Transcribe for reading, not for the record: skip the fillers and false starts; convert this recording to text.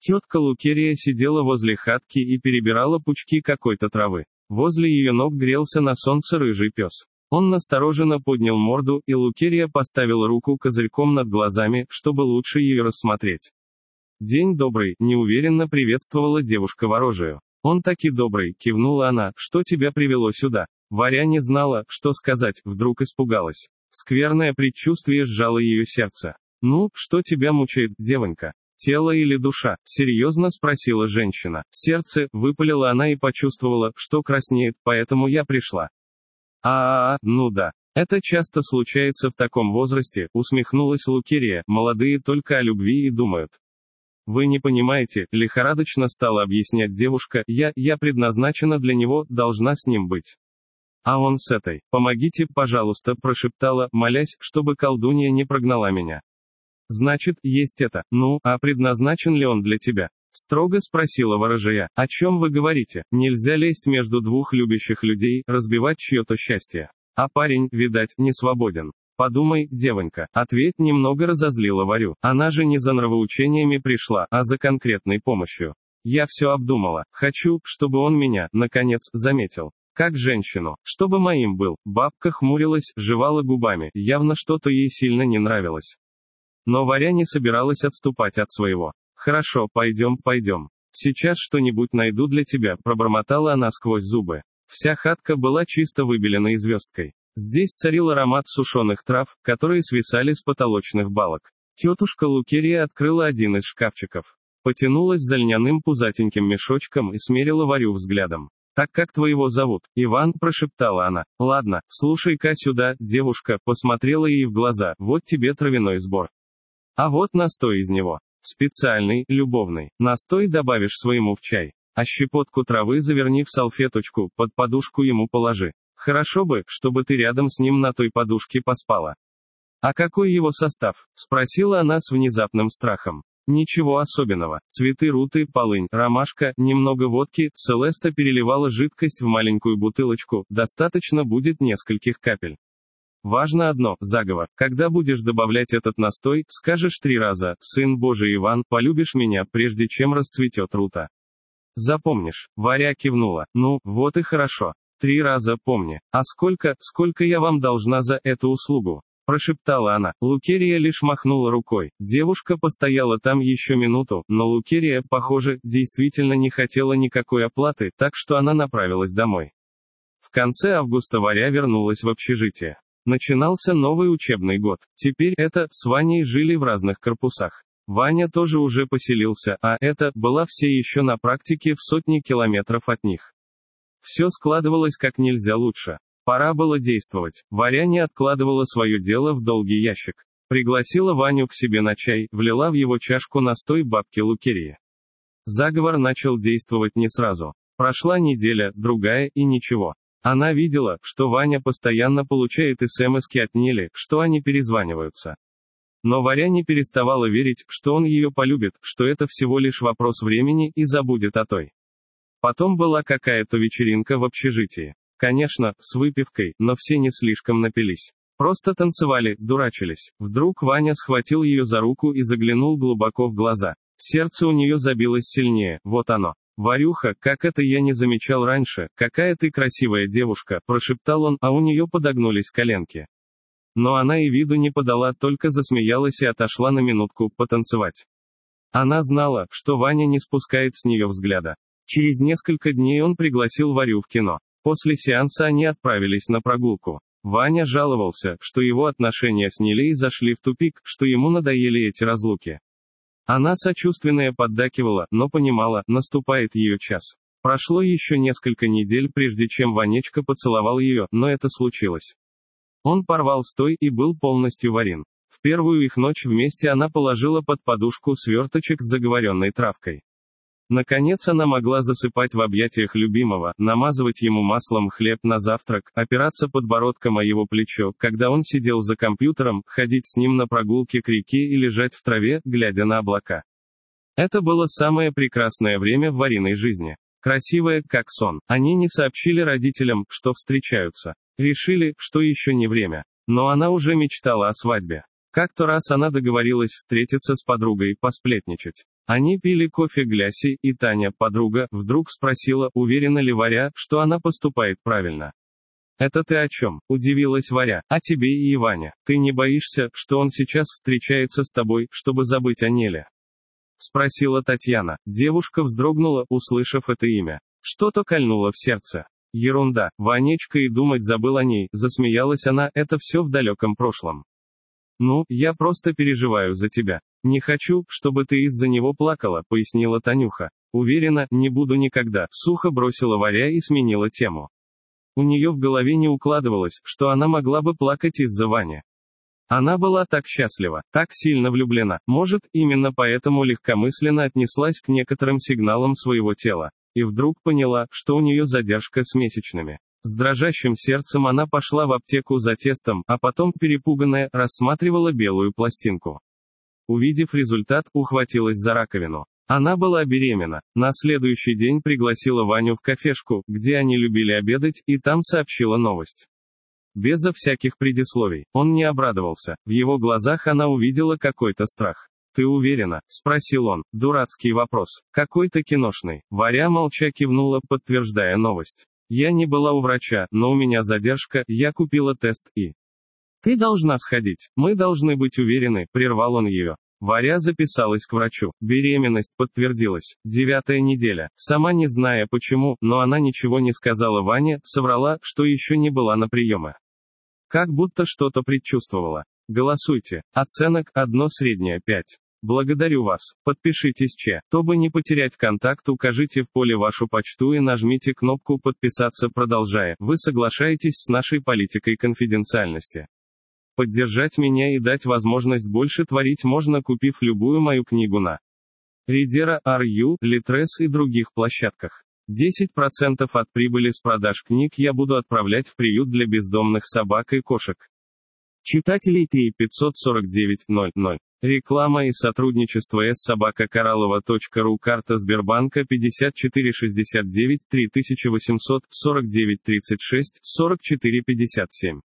Тетка Лукерия сидела возле хатки и перебирала пучки какой-то травы. Возле ее ног грелся на солнце рыжий пес. Он настороженно поднял морду, и Лукерия поставила руку козырьком над глазами, чтобы лучше ее рассмотреть. «День добрый», — неуверенно приветствовала девушка ворожею. «Он таки добрый», — кивнула она, — «что тебя привело сюда?» Варя не знала, что сказать, вдруг испугалась. Скверное предчувствие сжало ее сердце. «Ну, что тебя мучает, девонька? Тело или душа?» — серьезно спросила женщина. «Сердце», — выпалила она и почувствовала, что краснеет, «поэтому я пришла». Ну да. Это часто случается в таком возрасте», — усмехнулась Лукерия, «молодые только о любви и думают». «Вы не понимаете», — лихорадочно стала объяснять девушка, я предназначена для него, должна с ним быть. А он с этой. Помогите, пожалуйста», — прошептала, молясь, чтобы колдунья не прогнала меня. «Значит, есть это. Ну, а предназначен ли он для тебя?» — строго спросила ворожея. «О чем вы говорите? Нельзя лезть между двух любящих людей, разбивать чье-то счастье. А парень, видать, не свободен. Подумай, девонька». Ответ немного разозлила Варю. Она же не за нравоучениями пришла, а за конкретной помощью. «Я все обдумала. Хочу, чтобы он меня, наконец, заметил. Как женщину. Чтобы моим был». Бабка хмурилась, жевала губами, явно что-то ей сильно не нравилось. Но Варя не собиралась отступать от своего. «Хорошо, пойдем. Сейчас что-нибудь найду для тебя», — пробормотала она сквозь зубы. Вся хатка была чисто выбеленной звездкой. Здесь царил аромат сушеных трав, которые свисали с потолочных балок. Тетушка Лукерия открыла один из шкафчиков. Потянулась за льняным пузатеньким мешочком и смерила Варю взглядом. «Так как твоего зовут?» «Иван», — прошептала она. «Ладно, слушай-ка сюда», — девушка посмотрела ей в глаза. «Вот тебе травяной сбор. А вот настой из него. Специальный, любовный. Настой добавишь своему в чай. А щепотку травы заверни в салфеточку, под подушку ему положи. Хорошо бы, чтобы ты рядом с ним на той подушке поспала». «А какой его состав?» — спросила она с внезапным страхом. «Ничего особенного. Цветы руты, полынь, ромашка, немного водки». Селеста переливала жидкость в маленькую бутылочку, достаточно будет нескольких капель. «Важно одно, заговор. Когда будешь добавлять этот настой, скажешь 3 раза: «Сын Божий Иван, полюбишь меня, прежде чем расцветет рута». Запомнишь?» Варя кивнула. «Ну, вот и хорошо. 3 раза помни. А сколько я вам должна за эту услугу?» Прошептала она. Лукерия лишь махнула рукой. Девушка постояла там еще минуту, но Лукерия, похоже, действительно не хотела никакой оплаты, так что она направилась домой. В конце августа Варя вернулась в общежитие. Начинался новый учебный год. Теперь с Ваней жили в разных корпусах. Ваня тоже уже поселился, а была все еще на практике в сотне километров от них. Все складывалось как нельзя лучше. Пора было действовать. Варя не откладывала свое дело в долгий ящик. Пригласила Ваню к себе на чай, влила в его чашку настой бабки Лукерии. Заговор начал действовать не сразу. Прошла неделя, другая, и ничего. Она видела, что Ваня постоянно получает смски от Нели, что они перезваниваются. Но Варя не переставала верить, что он ее полюбит, что это всего лишь вопрос времени и забудет о той. Потом была какая-то вечеринка в общежитии. Конечно, с выпивкой, но все не слишком напились. Просто танцевали, дурачились. Вдруг Ваня схватил ее за руку и заглянул глубоко в глаза. Сердце у нее забилось сильнее, вот оно. «Варюха, как это я не замечал раньше, какая ты красивая девушка», — прошептал он, а у нее подогнулись коленки. Но она и виду не подала, только засмеялась и отошла на минутку потанцевать. Она знала, что Ваня не спускает с нее взгляда. Через несколько дней он пригласил Варю в кино. После сеанса они отправились на прогулку. Ваня жаловался, что его отношения с Нелей зашли в тупик, что ему надоели эти разлуки. Она сочувственная поддакивала, но понимала, наступает ее час. Прошло еще несколько недель, прежде чем Ванечка поцеловал ее, но это случилось. Он порвал с той и был полностью Варин. В первую их ночь вместе она положила под подушку сверточек с заговоренной травкой. Наконец она могла засыпать в объятиях любимого, намазывать ему маслом хлеб на завтрак, опираться подбородком о его плечо, когда он сидел за компьютером, ходить с ним на прогулки к реке и лежать в траве, глядя на облака. Это было самое прекрасное время в Вариной жизни. Красивое, как сон. Они не сообщили родителям, что встречаются. Решили, что еще не время. Но она уже мечтала о свадьбе. Как-то раз она договорилась встретиться с подругой, посплетничать. Они пили кофе Гляси, и Таня, подруга, вдруг спросила, уверена ли Варя, что она поступает правильно. «Это ты о чем?» – удивилась Варя. «А тебе и Иваня. Ты не боишься, что он сейчас встречается с тобой, чтобы забыть о Неле?» – спросила Татьяна. Девушка вздрогнула, услышав это имя. Что-то кольнуло в сердце. «Ерунда, Ванечка и думать забыл о ней», – засмеялась она, – «это все в далеком прошлом». «Ну, я просто переживаю за тебя. Не хочу, чтобы ты из-за него плакала», – пояснила Танюха. «Уверена, не буду никогда», – сухо бросила Варя и сменила тему. У нее в голове не укладывалось, что она могла бы плакать из-за Вани. Она была так счастлива, так сильно влюблена, может, именно поэтому легкомысленно отнеслась к некоторым сигналам своего тела. И вдруг поняла, что у нее задержка с месячными. С дрожащим сердцем она пошла в аптеку за тестом, а потом, перепуганная, рассматривала белую пластинку. Увидев результат, ухватилась за раковину. Она была беременна. На следующий день пригласила Ваню в кафешку, где они любили обедать, и там сообщила новость. Безо всяких предисловий. Он не обрадовался. В его глазах она увидела какой-то страх. «Ты уверена?» – спросил он. Дурацкий вопрос. Какой-то киношный. Варя молча кивнула, подтверждая новость. «Я не была у врача, но у меня задержка, я купила тест и...» «Ты должна сходить. Мы должны быть уверены», – прервал он ее. Варя записалась к врачу. Беременность подтвердилась. 9-я неделя. Сама не зная почему, но она ничего не сказала Ване, соврала, что еще не была на приеме. Как будто что-то предчувствовала. Голосуйте. Оценок: 1 средняя 5. Благодарю вас. Подпишитесь, чтобы не потерять контакт, укажите в поле вашу почту и нажмите кнопку «Подписаться», продолжая. Вы соглашаетесь с нашей политикой конфиденциальности. Поддержать меня и дать возможность больше творить можно, купив любую мою книгу на Readera, RU, Litres и других площадках. 10% от прибыли с продаж книг я буду отправлять в приют для бездомных собак и кошек. Читателей 3 549 00. Реклама и сотрудничество s@koralova.ru. Карта Сбербанка 5469 3800 49 36 44 57.